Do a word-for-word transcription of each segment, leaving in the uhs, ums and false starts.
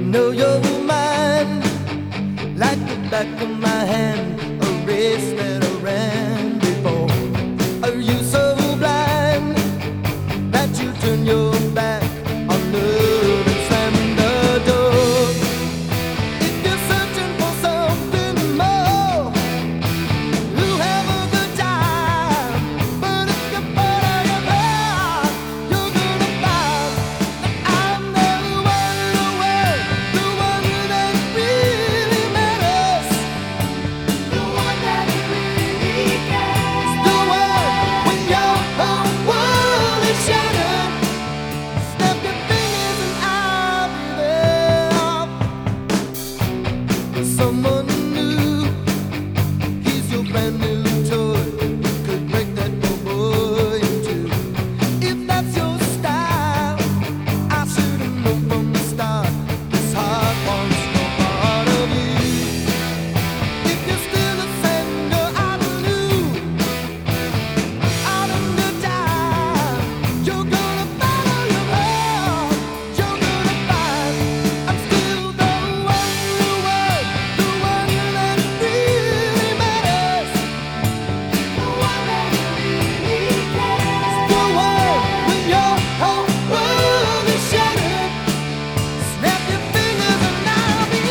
know you're mine, like the back of my hand, a race that I ran before. Are you so blind that you turn your back on love and slam the door? If you're searching for something more, you have a good time. But if you put out your heart, you're gonna find that I'm the one, the one, the one that really matters, the one that really cares, the one when your whole world is shattered. Snap your fingers and I'll be there. Someone new, he's your brand new toy, could break that poor boy in two. If that's your style, I should've known from the start, this heart wants no part of you. If you're still a sender out of you, out of the time, you're gonna follow your heart. You're gonna find I'm still the one, the one, the one that really matters, the one that really cares, the one when your whole world is shattered. Snap your fingers and I'll be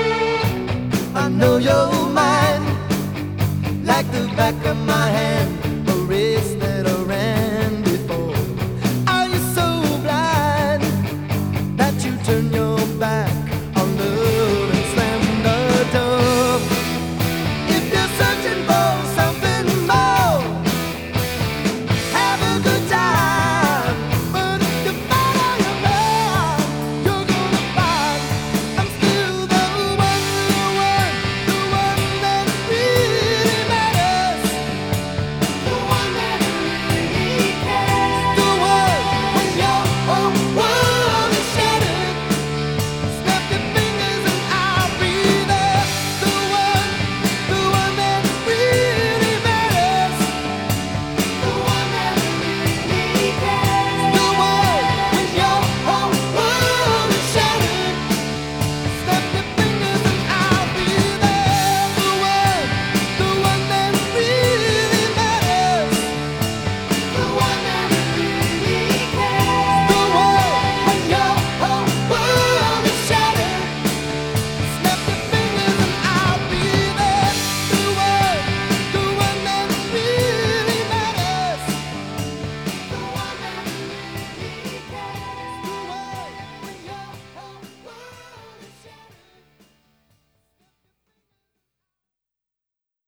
I know you're mine, like the back of my hand.